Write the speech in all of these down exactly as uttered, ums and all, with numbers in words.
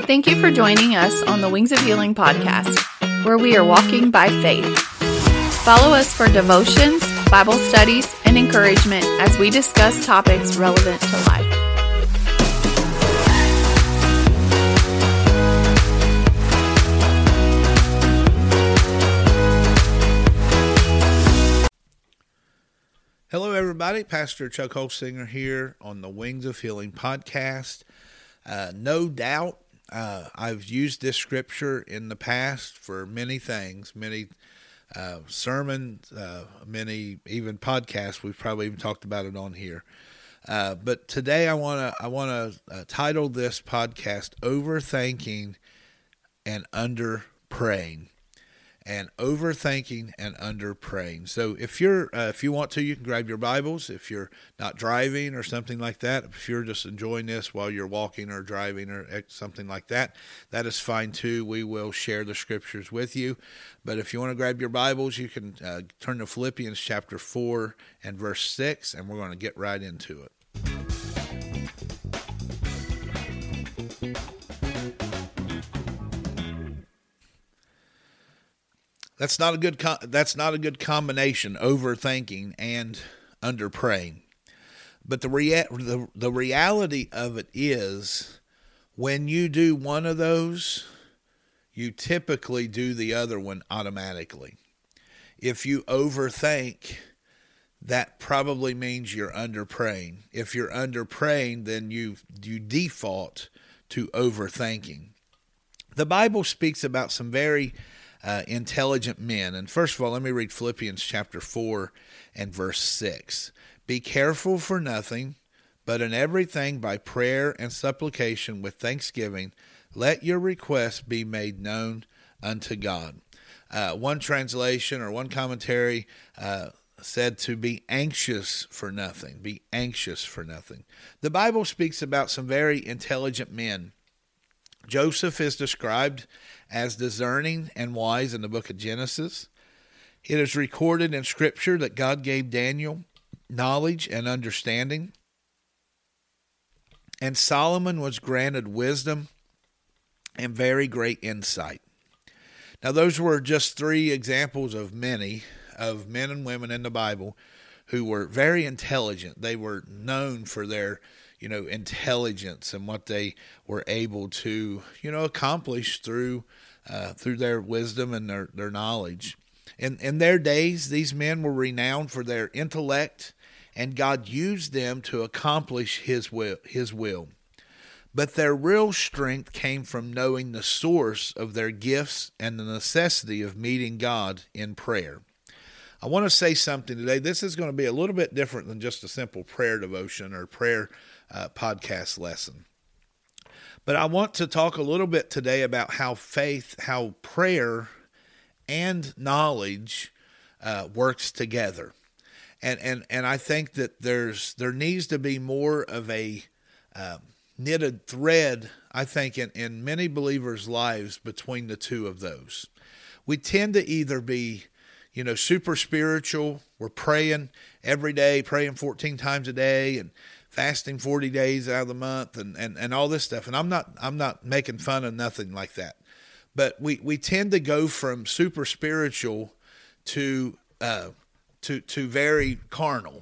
Thank you for joining us on the Wings of Healing podcast, where we are walking by faith. Follow us for devotions, Bible studies, and encouragement as we discuss topics relevant to life. Hello, everybody. Pastor Chuck Holsinger here on the Wings of Healing podcast. Uh, no doubt, uh, I've used this scripture in the past for many things, many uh, sermons, uh, many even podcasts. We've probably even talked about it on here. Uh, but today, I want to I want to uh, title this podcast "Overthinking and Under Praying." And overthinking and under praying. So if you're, uh, if you want to, you can grab your Bibles. If you're not driving or something like that, if you're just enjoying this while you're walking or driving or something like that, that is fine too. We will share the scriptures with you. But if you want to grab your Bibles, you can uh, turn to Philippians chapter four and verse six, and we're going to get right into it. That's not a good. Co- that's not a good combination. Overthinking and under praying. But the rea- the the reality of it is, when you do one of those, you typically do the other one automatically. If you overthink, that probably means you're under praying. If you're under praying, then you you default to overthinking. The Bible speaks about some very Uh, intelligent men. And first of all, let me read Philippians chapter four and verse six. Be careful for nothing, but in everything by prayer and supplication with thanksgiving, let your requests be made known unto God. Uh, one translation or one commentary uh, said to be anxious for nothing. Be anxious for nothing. The Bible speaks about some very intelligent men. Joseph is described as discerning and wise in the book of Genesis. It is recorded in Scripture that God gave Daniel knowledge and understanding. And Solomon was granted wisdom and very great insight. Now, those were just three examples of many of men and women in the Bible who were very intelligent. They were known for their you know, intelligence and what they were able to, you know, accomplish through uh, through their wisdom and their, their knowledge. In, in their days, these men were renowned for their intellect, and God used them to accomplish His will. His will. But their real strength came from knowing the source of their gifts and the necessity of meeting God in prayer. I want to say something today. This is going to be a little bit different than just a simple prayer devotion or prayer uh, podcast lesson. But I want to talk a little bit today about how faith, how prayer and knowledge uh, works together. And and and I think that there's there needs to be more of a uh, knitted thread, I think, in, in many believers' lives between the two of those. We tend to either be You know, super spiritual. We're praying every day, praying fourteen times a day and fasting forty days out of the month and, and, and all this stuff. And I'm not I'm not making fun of nothing like that. But we, we tend to go from super spiritual to uh, to to very carnal,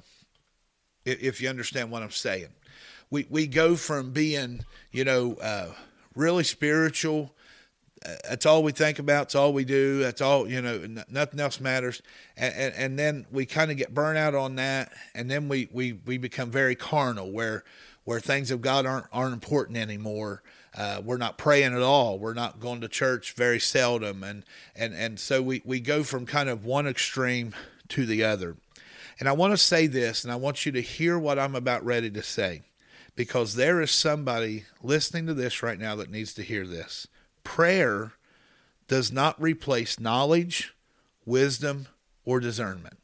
if you understand what I'm saying. We we go from being, you know, uh, really spiritual. That's all we think about. It's all we do. That's all, you know, nothing else matters. And, and, and then we kind of get burnt out on that. And then we, we, we become very carnal where, where things of God aren't, aren't important anymore. Uh, we're not praying at all. We're not going to church very seldom. And, and, and so we, we go from kind of one extreme to the other. And I want to say this, and I want you to hear what I'm about ready to say, because there is somebody listening to this right now that needs to hear this. Prayer does not replace knowledge, wisdom, or discernment.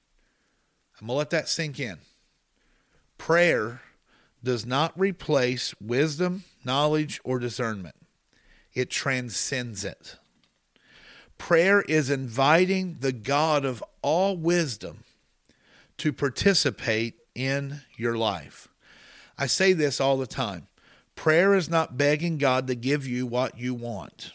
I'm going to let that sink in. Prayer does not replace wisdom, knowledge, or discernment. It transcends it. Prayer is inviting the God of all wisdom to participate in your life. I say this all the time. Prayer is not begging God to give you what you want.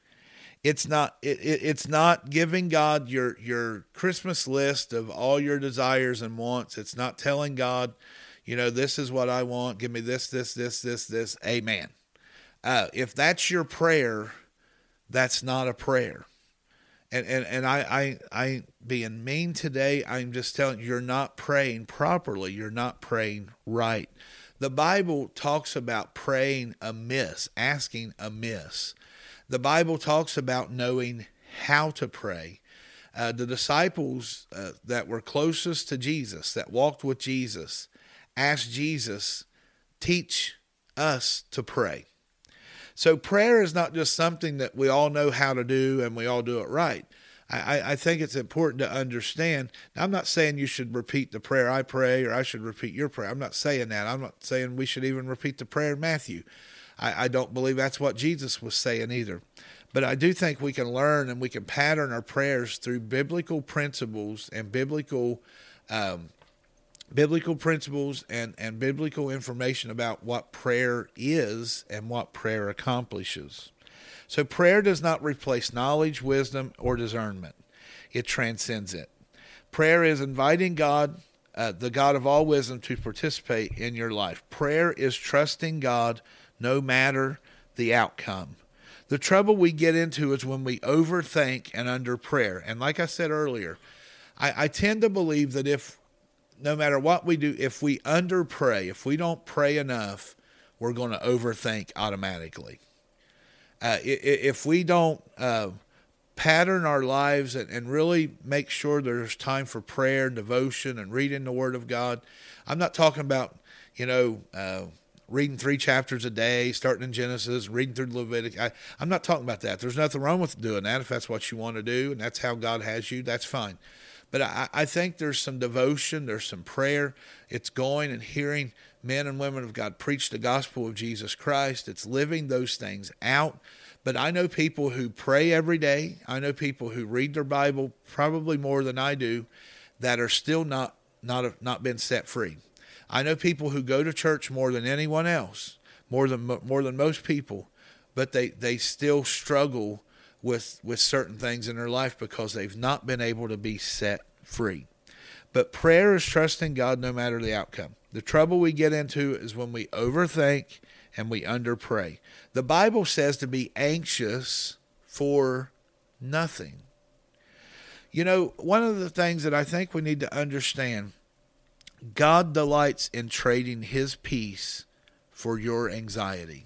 It's not it, it, it's not giving God your your Christmas list of all your desires and wants. It's not telling God, you know, this is what I want. Give me this, this, this, this, this. Amen. Uh, if that's your prayer, that's not a prayer. And and, and I, I I being mean today, I'm just telling you, you're not praying properly. You're not praying right. The Bible talks about praying amiss, asking amiss. The Bible talks about knowing how to pray. Uh, the disciples uh, that were closest to Jesus, that walked with Jesus, asked Jesus, teach us to pray. So prayer is not just something that we all know how to do and we all do it right. I, I think it's important to understand. Now, I'm not saying you should repeat the prayer I pray or I should repeat your prayer. I'm not saying that. I'm not saying we should even repeat the prayer in Matthew. I, I don't believe that's what Jesus was saying either. But I do think we can learn and we can pattern our prayers through biblical principles and biblical um, biblical principles and, and biblical information about what prayer is and what prayer accomplishes. So prayer does not replace knowledge, wisdom, or discernment. It transcends it. Prayer is inviting God, uh, the God of all wisdom, to participate in your life. Prayer is trusting God no matter the outcome. The trouble we get into is when we overthink and under prayer. And like I said earlier, I, I tend to believe that if, no matter what we do, if we under pray, if we don't pray enough, we're going to overthink automatically. Uh, if we don't uh, pattern our lives and, and really make sure there's time for prayer and devotion and reading the Word of God, I'm not talking about, you know, uh, reading three chapters a day, starting in Genesis, reading through Leviticus. I, I'm not talking about that. There's nothing wrong with doing that. If that's what you want to do and that's how God has you, that's fine. But I, I think there's some devotion, there's some prayer. It's going and hearing men and women of God preach the gospel of Jesus Christ. It's living those things out. But I know people who pray every day. I know people who read their Bible probably more than I do that are still not not not been set free. I know people who go to church more than anyone else, more than more than most people, but they, they still struggle with with certain things in their life because they've not been able to be set free. But prayer is trusting God no matter the outcome. The trouble we get into is when we overthink and we underpray. The Bible says to be anxious for nothing. You know, one of the things that I think we need to understand, God delights in trading his peace for your anxiety.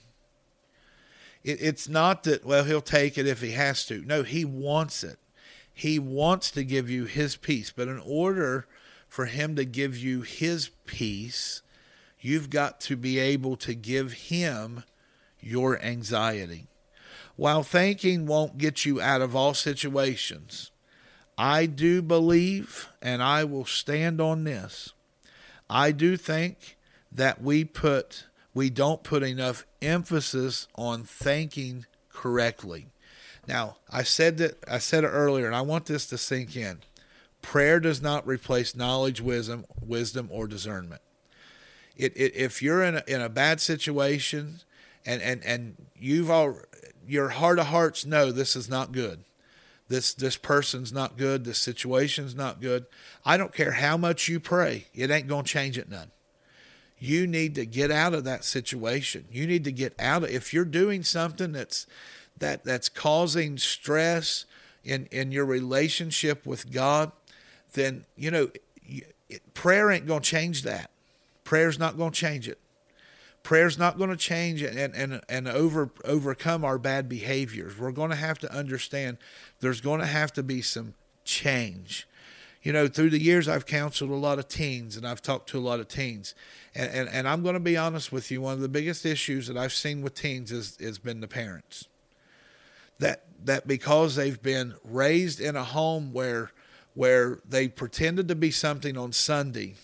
It, it's not that, well, he'll take it if he has to. No, he wants it. He wants to give you his peace. But in order for him to give you his peace, you've got to be able to give him your anxiety. While thinking won't get you out of all situations, I do believe, and I will stand on this, I do think that we put we don't put enough emphasis on thinking correctly. Now, I said that I said it earlier, and I want this to sink in. Prayer does not replace knowledge, wisdom, wisdom, or discernment. It, it if you're in a, in a bad situation, and and and you've all your heart of hearts know this is not good. This this person's not good. This situation's not good. I don't care how much you pray. It ain't going to change it none. You need to get out of that situation. You need to get out of, if you're doing something that's that that's causing stress in, in your relationship with God, then, you know, prayer ain't going to change that. Prayer's not going to change it. Prayer's not going to change and, and, and over overcome our bad behaviors. We're going to have to understand there's going to have to be some change. You know, through the years, I've counseled a lot of teens, and I've talked to a lot of teens. And, and, and I'm going to be honest with you, one of the biggest issues that I've seen with teens is has been the parents. That that because they've been raised in a home where where they pretended to be something on Sunday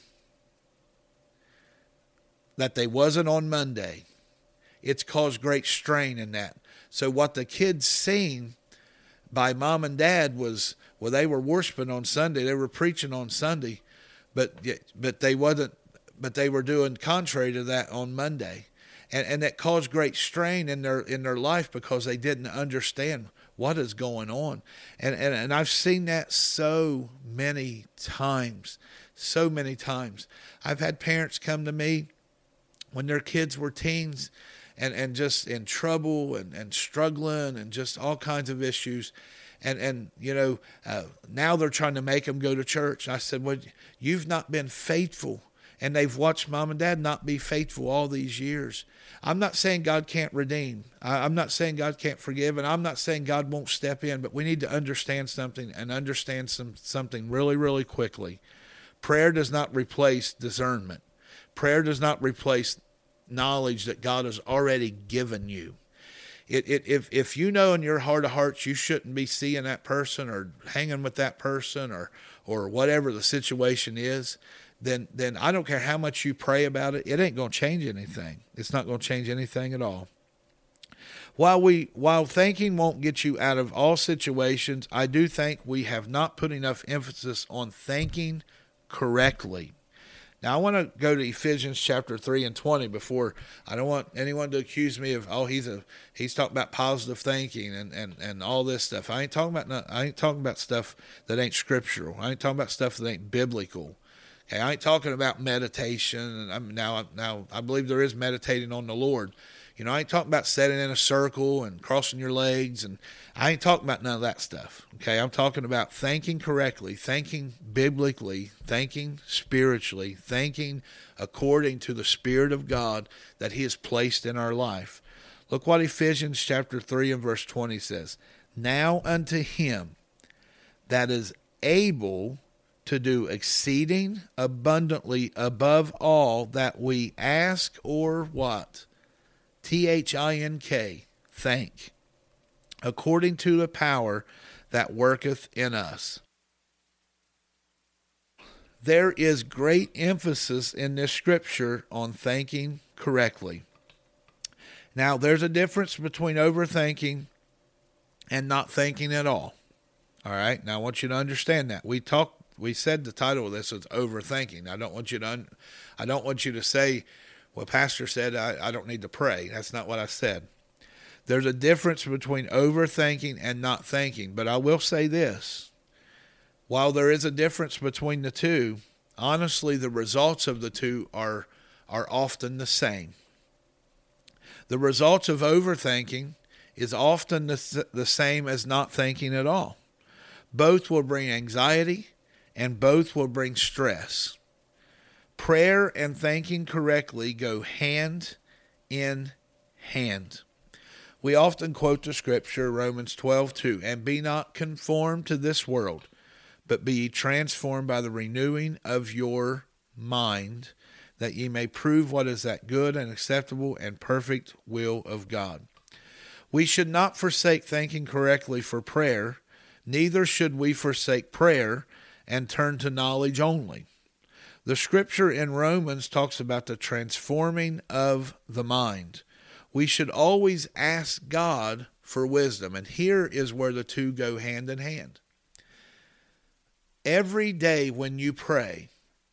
that they wasn't on Monday, it's caused great strain in that. So what the kids seen by mom and dad was, well, they were worshiping on Sunday, they were preaching on Sunday, but but they wasn't, but they were doing contrary to that on Monday. And, and that caused great strain in their in their life because they didn't understand what is going on. And, and, and I've seen that so many times, so many times. I've had parents come to me when their kids were teens and, and just in trouble and, and struggling and just all kinds of issues. And, and you know, uh, now they're trying to make them go to church. I said, well, you've not been faithful. And they've watched mom and dad not be faithful all these years. I'm not saying God can't redeem. I'm not saying God can't forgive. And I'm not saying God won't step in. But we need to understand something and understand some something really, really quickly. Prayer does not replace discernment. Prayer does not replace knowledge that God has already given you. It, it, if, if you know in your heart of hearts you shouldn't be seeing that person or hanging with that person or, or whatever the situation is, then then I don't care how much you pray about it, it ain't going to change anything. It's not going to change anything at all. While we while thinking won't get you out of all situations, I do think we have not put enough emphasis on thinking correctly. Now, I want to go to Ephesians chapter three and twenty before. I don't want anyone to accuse me of, oh, he's a he's talking about positive thinking and, and, and all this stuff. I ain't talking about I ain't talking about stuff that ain't scriptural. I ain't talking about stuff that ain't biblical. Okay, I ain't talking about meditation. And I'm now now I believe there is meditating on the Lord. You know, I ain't talking about sitting in a circle and crossing your legs, and I ain't talking about none of that stuff. Okay, I'm talking about thinking correctly, thinking biblically, thinking spiritually, thinking according to the Spirit of God that He has placed in our life. Look what Ephesians chapter three and verse twenty says. Now unto Him that is able to do exceeding abundantly above all that we ask or what? T H I N K, think, according to the power that worketh in us. There is great emphasis in this scripture on thinking correctly. Now, there's a difference between overthinking and not thinking at all. All right, now I want you to understand that. We talked. We said the title of this is overthinking. I don't want you to. Un- I don't want you to say, "Well, Pastor said I, I don't need to pray." That's not what I said. There's a difference between overthinking and not thinking. But I will say this: while there is a difference between the two, honestly, the results of the two are are often the same. The results of overthinking is often the, the same as not thinking at all. Both will bring anxiety, and both will bring stress. Prayer and thinking correctly go hand in hand. We often quote the scripture, Romans twelve two, and be not conformed to this world, but be ye transformed by the renewing of your mind, that ye may prove what is that good and acceptable and perfect will of God. We should not forsake thinking correctly for prayer, neither should we forsake prayer and turn to knowledge only. The scripture in Romans talks about the transforming of the mind. We should always ask God for wisdom, and here is where the two go hand in hand. Every day when you pray,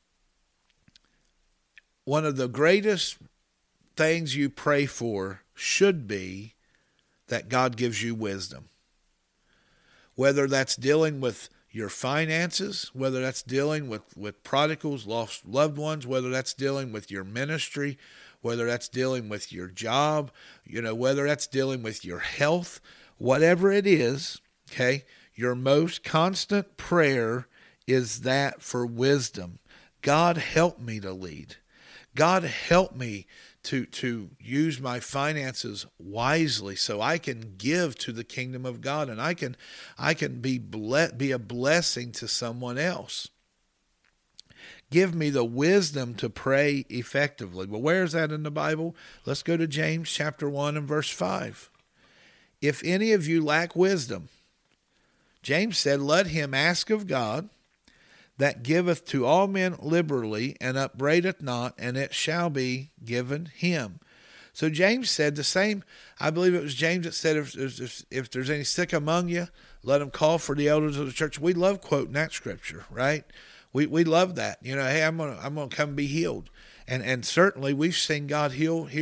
one of the greatest things you pray for should be that God gives you wisdom. Whether that's dealing with your finances, whether that's dealing with, with prodigals, lost loved ones, whether that's dealing with your ministry, whether that's dealing with your job, you know, whether that's dealing with your health, whatever it is, okay, your most constant prayer is that for wisdom. God, help me to lead. God, help me to to use my finances wisely so I can give to the kingdom of God, and I can I can be ble- be a blessing to someone else. Give me the wisdom to pray effectively. Well, where is that in the Bible? Let's go to James chapter one and verse five. If any of you lack wisdom, James said, let him ask of God, that giveth to all men liberally, and upbraideth not, and it shall be given him. So James said the same. I believe it was James that said, if, if, if there's any sick among you, let them call for the elders of the church. We love quoting that scripture, right? We we love that. You know, hey, I'm gonna I'm gonna come be healed, and and certainly we've seen God heal here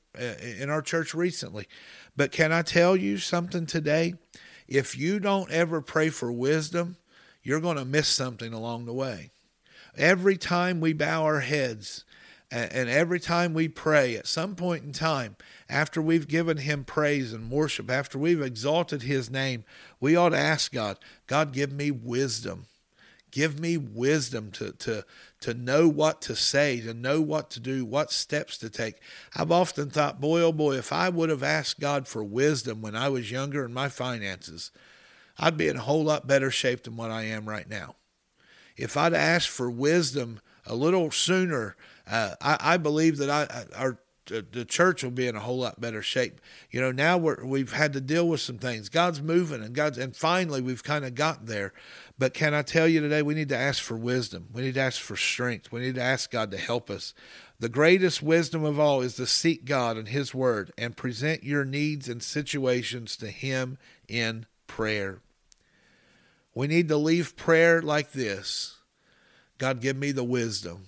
in our church recently. But can I tell you something today? If you don't ever pray for wisdom, you're going to miss something along the way. Every time we bow our heads and every time we pray, at some point in time, after we've given him praise and worship, after we've exalted his name, we ought to ask God, God, give me wisdom. Give me wisdom to, to, to know what to say, to know what to do, what steps to take. I've often thought, boy, oh boy, if I would have asked God for wisdom when I was younger in my finances, I'd be in a whole lot better shape than what I am right now. If I'd asked for wisdom a little sooner, uh, I, I believe that I, I our the church will be in a whole lot better shape. You know, now we're, we've had to deal with some things. God's moving, and God's, and finally we've kind of gotten there. But can I tell you today, we need to ask for wisdom. We need to ask for strength. We need to ask God to help us. The greatest wisdom of all is to seek God and his word and present your needs and situations to him in prayer. We need to leave prayer like this. God, give me the wisdom.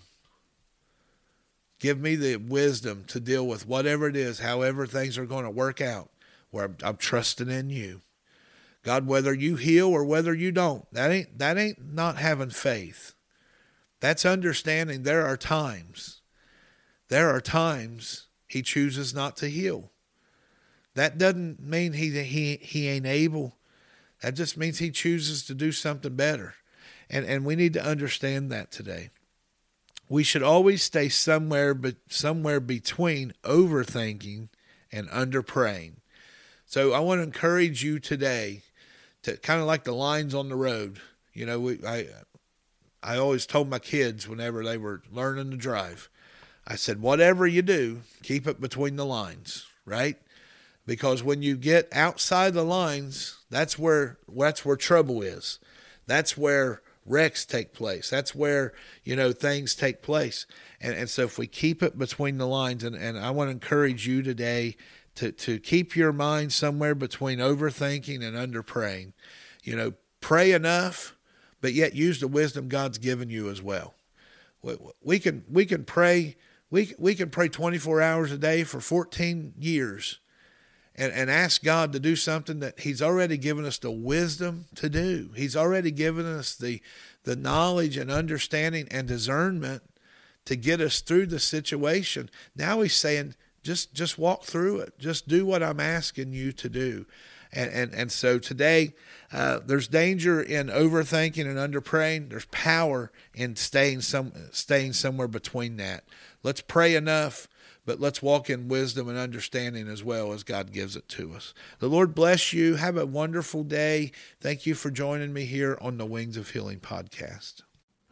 Give me the wisdom to deal with whatever it is, however things are going to work out, where I'm, I'm trusting in you. God, whether you heal or whether you don't, that ain't that ain't not having faith. That's understanding there are times, there are times he chooses not to heal. That doesn't mean he he he ain't able. That just means he chooses to do something better. And and we need to understand that today. We should always stay somewhere but somewhere between overthinking and under-praying. So I want to encourage you today to kind of like the lines on the road. You know, we, I I always told my kids whenever they were learning to drive, I said, whatever you do, keep it between the lines, right? Because when you get outside the lines, that's where that's where trouble is. That's where wrecks take place. That's where, you know, things take place. And and so if we keep it between the lines, and, and I want to encourage you today to, to keep your mind somewhere between overthinking and under praying. You know, pray enough, but yet use the wisdom God's given you as well. We, we can we can pray we we can pray twenty-four hours a day for fourteen years. And, and ask God to do something that he's already given us the wisdom to do. He's already given us the, the knowledge and understanding and discernment to get us through the situation. Now he's saying, just, just walk through it. Just do what I'm asking you to do. And, and, and so today, uh, there's danger in overthinking and underpraying. There's power in staying some, staying somewhere between that. Let's pray enough, but let's walk in wisdom and understanding as well as God gives it to us. The Lord bless you. Have a wonderful day. Thank you for joining me here on the Wings of Healing podcast.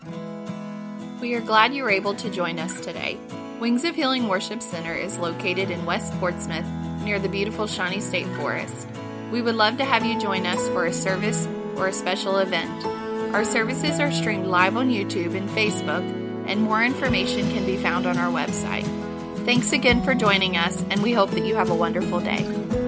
We are glad you were able to join us today. Wings of Healing Worship Center is located in West Portsmouth near the beautiful Shawnee State Forest. We would love to have you join us for a service or a special event. Our services are streamed live on YouTube and Facebook, and more information can be found on our website. Thanks again for joining us, and we hope that you have a wonderful day.